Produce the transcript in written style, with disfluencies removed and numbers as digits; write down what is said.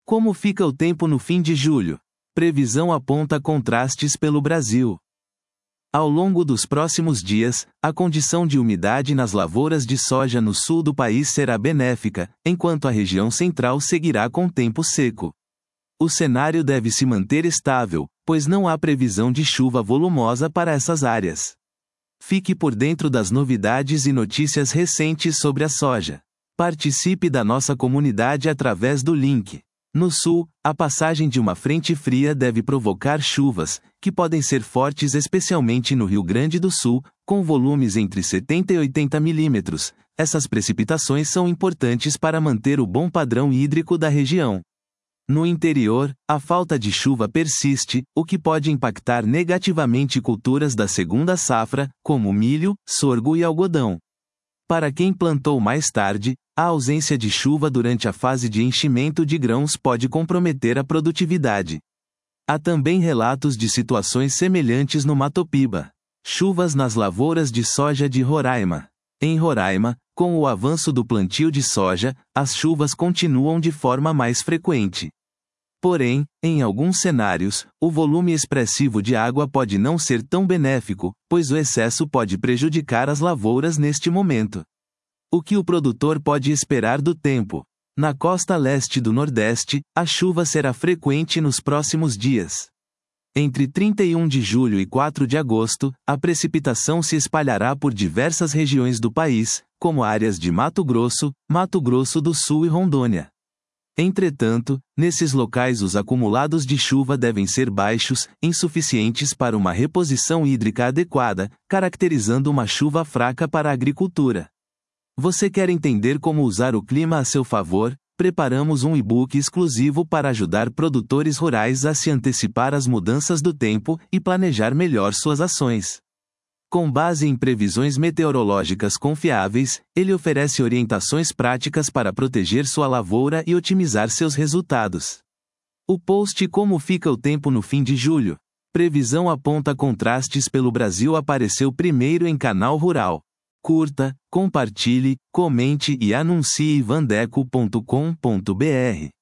Como fica o tempo no fim de julho? Previsão aponta contrastes pelo Brasil. Ao longo dos próximos dias, a condição de umidade nas lavouras de soja no sul do país será benéfica, enquanto a região central seguirá com tempo seco. O cenário deve se manter estável, pois não há previsão de chuva volumosa para essas áreas. Fique por dentro das novidades e notícias recentes sobre a soja. Participe da nossa comunidade através do link. No sul, a passagem de uma frente fria deve provocar chuvas, que podem ser fortes especialmente no Rio Grande do Sul, com volumes entre 70 e 80 milímetros. Essas precipitações são importantes para manter o bom padrão hídrico da região. No interior, a falta de chuva persiste, o que pode impactar negativamente culturas da segunda safra, como milho, sorgo e algodão. Para quem plantou mais tarde, a ausência de chuva durante a fase de enchimento de grãos pode comprometer a produtividade. Há também relatos de situações semelhantes no Mato Piba. Chuvas nas lavouras de soja de Roraima. Em Roraima, com o avanço do plantio de soja, as chuvas continuam de forma mais frequente. Porém, em alguns cenários, o volume expressivo de água pode não ser tão benéfico, pois o excesso pode prejudicar as lavouras neste momento. O que o produtor pode esperar do tempo? Na costa leste do Nordeste, a chuva será frequente nos próximos dias. Entre 31 de julho e 4 de agosto, a precipitação se espalhará por diversas regiões do país, como áreas de Mato Grosso do Sul e Rondônia. Entretanto, nesses locais os acumulados de chuva devem ser baixos, insuficientes para uma reposição hídrica adequada, caracterizando uma chuva fraca para a agricultura. Você quer entender como usar o clima a seu favor? Preparamos um e-book exclusivo para ajudar produtores rurais a se antecipar às mudanças do tempo e planejar melhor suas ações. Com base em previsões meteorológicas confiáveis, ele oferece orientações práticas para proteger sua lavoura e otimizar seus resultados. O post Como fica o tempo no fim de julho? Previsão aponta contrastes pelo Brasil apareceu primeiro em Canal Rural. Curta, compartilhe, comente e anuncie vandeco.com.br.